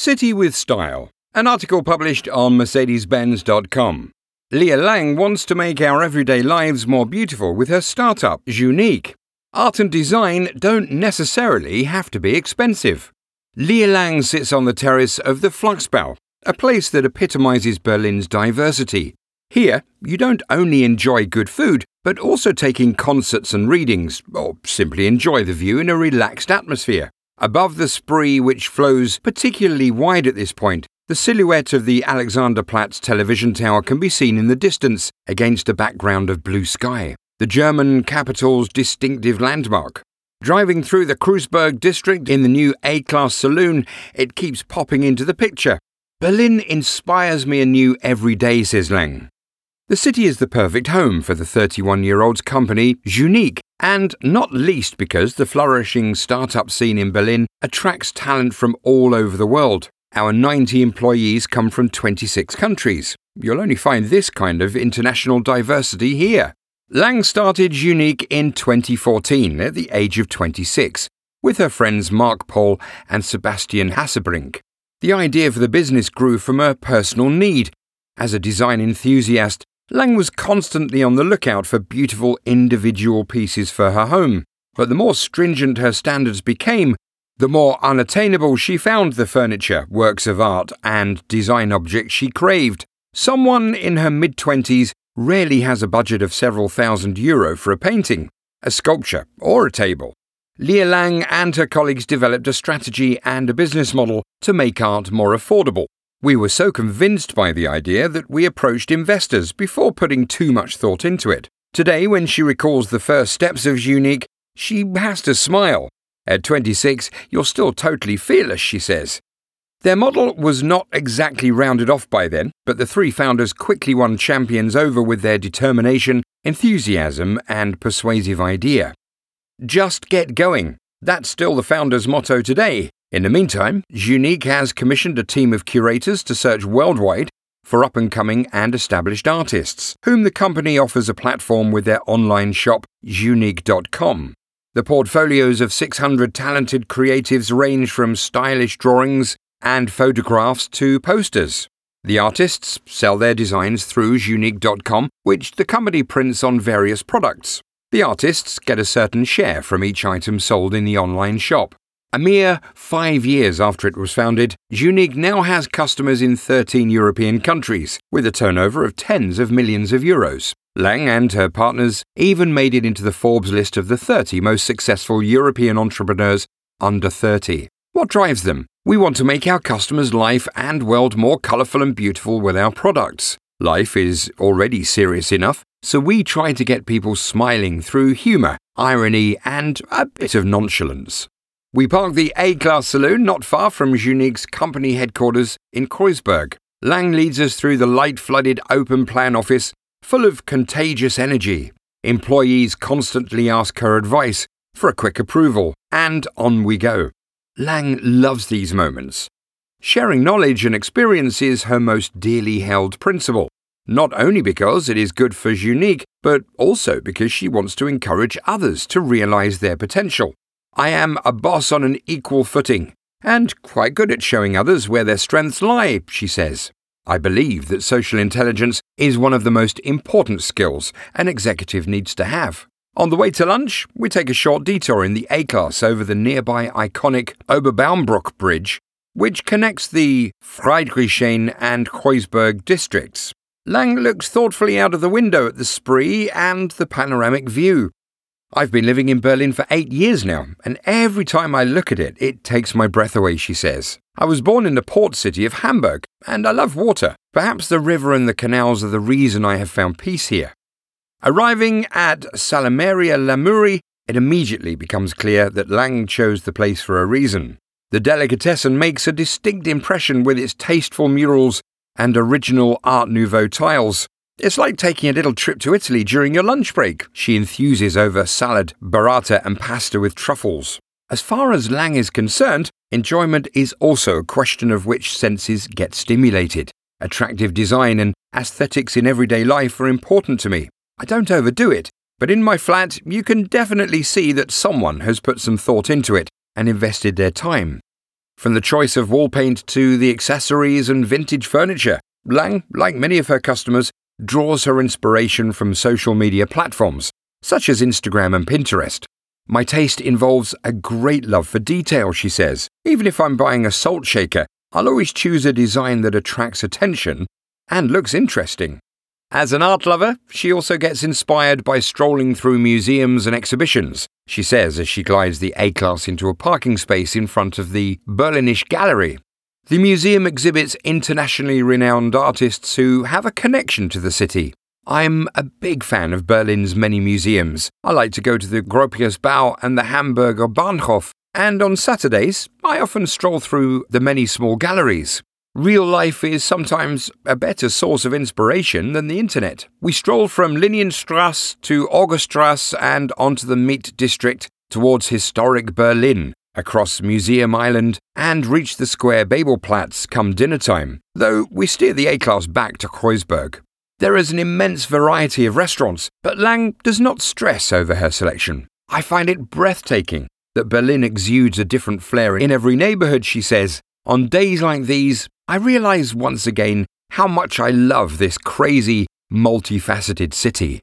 City with Style, an article published on Mercedes-Benz.com. Leah Lang wants to make our everyday lives more beautiful with her startup, Junique. Art and design don't necessarily have to be expensive. Leah Lang sits on the terrace of the Fluxbau, a place that epitomizes Berlin's diversity. Here, you don't only enjoy good food, but also take in concerts and readings, or simply enjoy the view in a relaxed atmosphere. Above the Spree, which flows particularly wide at this point, the silhouette of the Alexanderplatz television tower can be seen in the distance against a background of blue sky, the German capital's distinctive landmark. Driving through the Kreuzberg district in the new A-Class saloon, it keeps popping into the picture. Berlin inspires me anew every day, says Lang. The city is the perfect home for the 31-year-old's company, Junique, and not least because the flourishing startup scene in Berlin attracts talent from all over the world. Our 90 employees come from 26 countries. You'll only find this kind of international diversity here. Lang started Junique in 2014 at the age of 26, with her friends Mark Paul and Sebastian Hassebrink. The idea for the business grew from a personal need. As a design enthusiast, Lang was constantly on the lookout for beautiful individual pieces for her home, but the more stringent her standards became, the more unattainable she found the furniture, works of art, and design objects she craved. Someone in her mid-20s rarely has a budget of several €1,000 for a painting, a sculpture, or a table. Leah Lang and her colleagues developed a strategy and a business model to make art more affordable. We were so convinced by the idea that we approached investors before putting too much thought into it. Today, when she recalls the first steps of Junique, she has to smile. At 26, you're still totally fearless, she says. Their model was not exactly rounded off by then, but the three founders quickly won champions over with their determination, enthusiasm, and persuasive idea. Just get going. That's still the founders' motto today. In the meantime, Junique has commissioned a team of curators to search worldwide for up-and-coming and established artists, whom the company offers a platform with their online shop, Junique.com. The portfolios of 600 talented creatives range from stylish drawings and photographs to posters. The artists sell their designs through Junique.com, which the company prints on various products. The artists get a certain share from each item sold in the online shop. A mere 5 years after it was founded, Junique now has customers in 13 European countries, with a turnover of tens of millions of euros. Lang and her partners even made it into the Forbes list of the 30 most successful European entrepreneurs under 30. What drives them? We want to make our customers' life and world more colourful and beautiful with our products. Life is already serious enough, so we try to get people smiling through humour, irony, and a bit of nonchalance. We park the A-Class saloon not far from Junique's company headquarters in Kreuzberg. Lang leads us through the light-flooded open-plan office, full of contagious energy. Employees constantly ask her advice for a quick approval, and on we go. Lang loves these moments. Sharing knowledge and experience is her most dearly held principle, not only because it is good for Junique, but also because she wants to encourage others to realize their potential. I am a boss on an equal footing, and quite good at showing others where their strengths lie, she says. I believe that social intelligence is one of the most important skills an executive needs to have. On the way to lunch, we take a short detour in the A-Class over the nearby iconic Oberbaumbrück Bridge, which connects the Friedrichshain and Kreuzberg districts. Lang looks thoughtfully out of the window at the Spree and the panoramic view. I've been living in Berlin for 8 years now, and every time I look at it, it takes my breath away, she says. I was born in the port city of Hamburg, and I love water. Perhaps the river and the canals are the reason I have found peace here. Arriving at Salemeria Lamuri, it immediately becomes clear that Lang chose the place for a reason. The delicatessen makes a distinct impression with its tasteful murals and original Art Nouveau tiles. It's like taking a little trip to Italy during your lunch break. She enthuses over salad, burrata and pasta with truffles. As far as Lang is concerned, enjoyment is also a question of which senses get stimulated. Attractive design and aesthetics in everyday life are important to me. I don't overdo it, but in my flat you can definitely see that someone has put some thought into it and invested their time. From the choice of wall paint to the accessories and vintage furniture, Lang, like many of her customers, draws her inspiration from social media platforms, such as Instagram and Pinterest. My taste involves a great love for detail, she says. Even if I'm buying a salt shaker, I'll always choose a design that attracts attention and looks interesting. As an art lover, she also gets inspired by strolling through museums and exhibitions, she says as she glides the A-Class into a parking space in front of the Berlinische Gallery. The museum exhibits internationally renowned artists who have a connection to the city. I'm a big fan of Berlin's many museums. I like to go to the Gropius Bau and the Hamburger Bahnhof, and on Saturdays, I often stroll through the many small galleries. Real life is sometimes a better source of inspiration than the internet. We stroll from Linienstrasse to Auguststrasse and onto the Miet district towards historic Berlin, across Museum Island, and reach the square Babelplatz come dinner time, though we steer the A-Class back to Kreuzberg. There is an immense variety of restaurants, but Lang does not stress over her selection. I find it breathtaking that Berlin exudes a different flair in every neighborhood, she says. On days like these, I realize once again how much I love this crazy, multifaceted city.